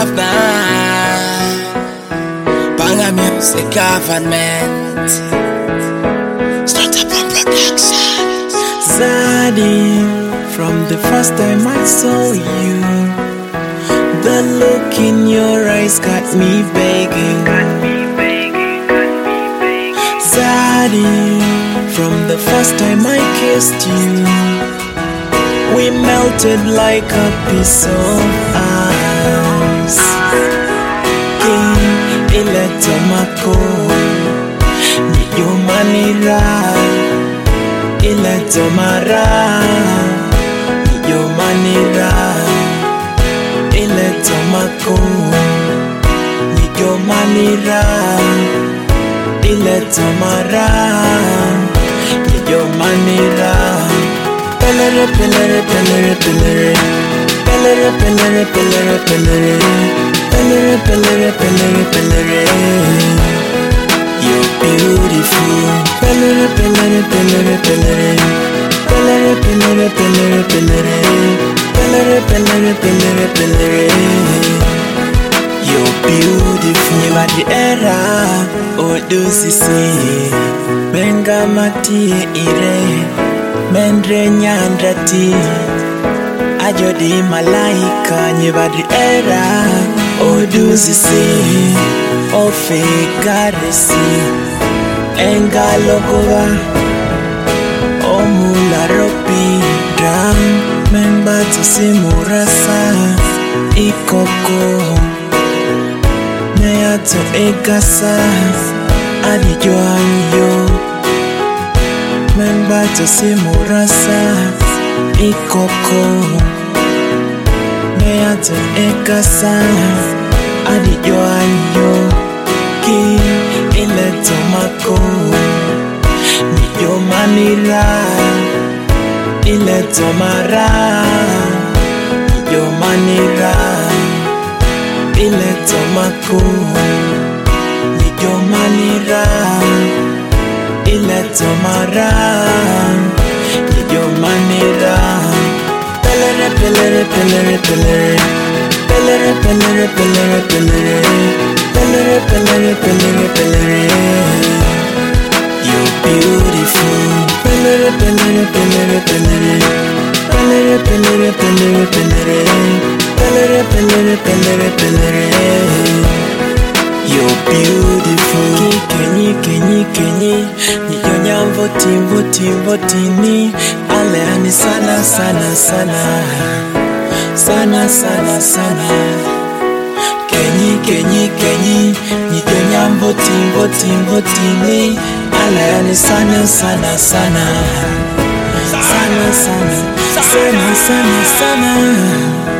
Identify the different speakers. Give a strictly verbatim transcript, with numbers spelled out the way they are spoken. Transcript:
Speaker 1: government, Banga Music Government, Startup and Production.
Speaker 2: Zaddy, from the first time I saw you, the look in your eyes got me begging. Zaddy, from the first time I kissed you, we melted like a piece of ice. King Iletomako, Niyomanira, Iletomara, Niyomanira, Iletomako, Niyomanira, Iletomara, Niyomanira. Pelere, pelere, pelere, pelere, pelere, pelere, pelere, pelere, pelere, pelere, pelere, pelere. You're beautiful. Pelere, pelere, pelere, pelere, pelere, pelere, pelere, pelere, pelere, pelere, pelere, pelere. You're beautiful. You are the era. Oh, do you see? Benga mati ire. Mendre nyandrati Ajodi malaika Nyebadi era Oduzisi Ofe garisi Engalokova Omula ropi Dram Membatu simurasa Ikoko Meato egasa Adijoanyo Membato simurasa Ikoko Meato ekasa Adijoanyo Ki Iletomako Niyomanira Iletomara Niyomanira Iletomako Niyomanira Iletomara Niyomanira. Pelere, pelere, pelere, pelere, pelere, pelere, pelere, pelere, pelere, pelere, pelere, pelere. You're beautiful. Pelere, pelere, pelere, pelere, pelere, pelere, pelere, pelere, pelere, pelere, pelere, pelere. You're beautiful. Kenyi, kenyi, kenyi. Niyonya mvoti, mvoti, mvoti ni Aleani sana, sana, sana Sana, sana, sana Kenyi, kenyi, kenyi. Niyonya mvoti, mvoti, mvoti ni Aleani sana, sana, sana Sana, sana, sana, sana, sana